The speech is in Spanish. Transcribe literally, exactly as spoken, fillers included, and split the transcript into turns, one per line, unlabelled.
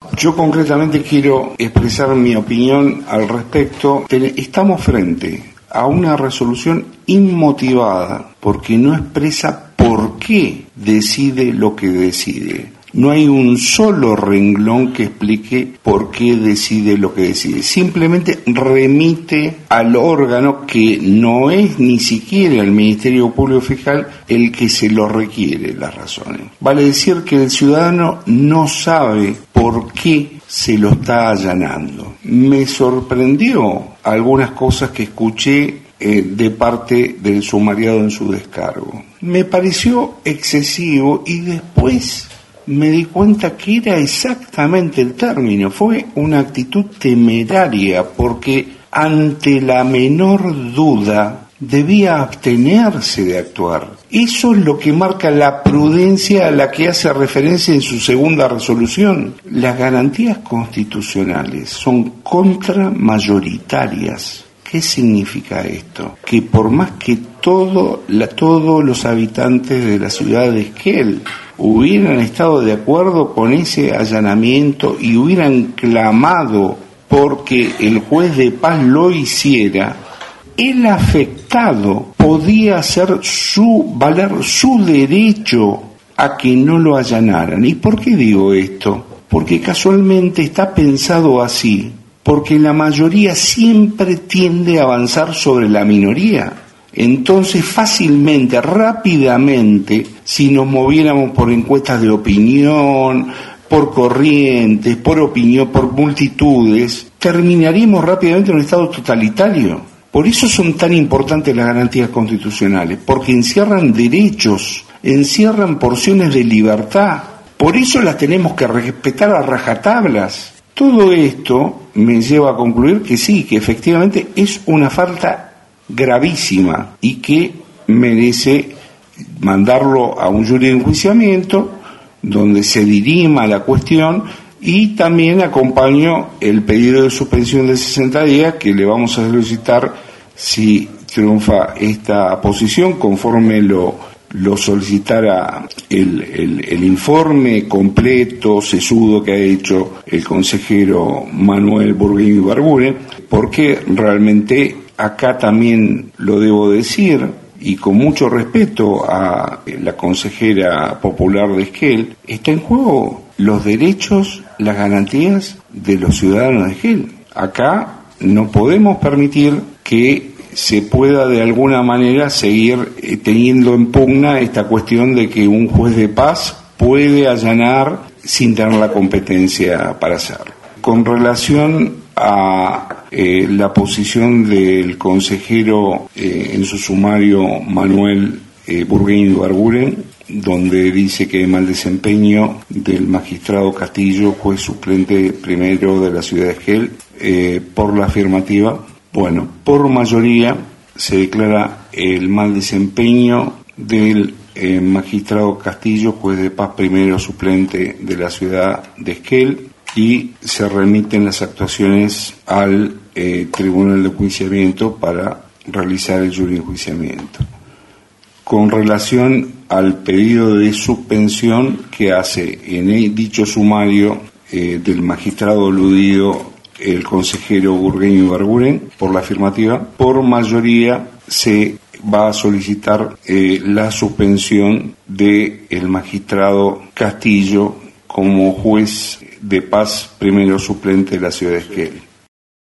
Yo concretamente quiero expresar mi opinión al respecto. Estamos frente a una resolución inmotivada porque no expresa por qué decide lo que decide. No hay un solo renglón que explique por qué decide lo que decide. Simplemente remite al órgano que no es ni siquiera el Ministerio Público Fiscal el que se lo requiere las razones. Vale decir que el ciudadano no sabe por qué se lo está allanando. Me sorprendió algunas cosas que escuché eh, de parte del sumariado en su descargo. Me pareció excesivo y después me di cuenta que era exactamente el término. Fue una actitud temeraria porque ante la menor duda debía abstenerse de actuar. Eso es lo que marca la prudencia a la que hace referencia en su segunda resolución. Las garantías constitucionales son contramayoritarias. ¿Qué significa esto? Que por más que todo, la, todos los habitantes de la ciudad de Esquel hubieran estado de acuerdo con ese allanamiento y hubieran clamado porque el juez de paz lo hiciera, el afectado podía hacer su, valer su derecho a que no lo allanaran. ¿Y por qué digo esto? Porque casualmente está pensado así, porque la mayoría siempre tiende a avanzar sobre la minoría. Entonces fácilmente, rápidamente, si nos moviéramos por encuestas de opinión, por corrientes, por opinión, por multitudes, terminaríamos rápidamente en un estado totalitario. Por eso son tan importantes las garantías constitucionales, porque encierran derechos, encierran porciones de libertad. Por eso las tenemos que respetar a rajatablas. Todo esto me lleva a concluir que sí, que efectivamente es una falta gravísima y que merece mandarlo a un jury de enjuiciamiento donde se dirima la cuestión, y también acompaño el pedido de suspensión de sesenta días que le vamos a solicitar si triunfa esta posición, conforme lo, lo solicitara el, el, el informe completo, sesudo que ha hecho el consejero Manuel Burgueño Ibarguren, porque realmente acá también lo debo decir, y con mucho respeto a la consejera popular de Esquel, está en juego los derechos, las garantías de los ciudadanos de Esquel. Acá no podemos permitir que se pueda de alguna manera seguir teniendo en pugna esta cuestión de que un juez de paz puede allanar sin tener la competencia para hacerlo. Con relación a eh, la posición del consejero eh, en su sumario Manuel eh, Burgueño Ibarguren, donde dice que hay mal desempeño del magistrado Castillo, juez suplente primero de la ciudad de Esquel, eh, por la afirmativa. Bueno, por mayoría se declara el mal desempeño del eh, magistrado Castillo, juez de paz primero suplente de la ciudad de Esquel, y se remiten las actuaciones al eh, Tribunal de Enjuiciamiento para realizar el jury de enjuiciamiento. Con relación al pedido de suspensión que hace en el dicho sumario eh, del magistrado aludido el consejero Burgueño Ibarguren por la afirmativa, por mayoría se va a solicitar eh, la suspensión del magistrado Castillo como juez de paz primero suplente de la ciudad de Esquel.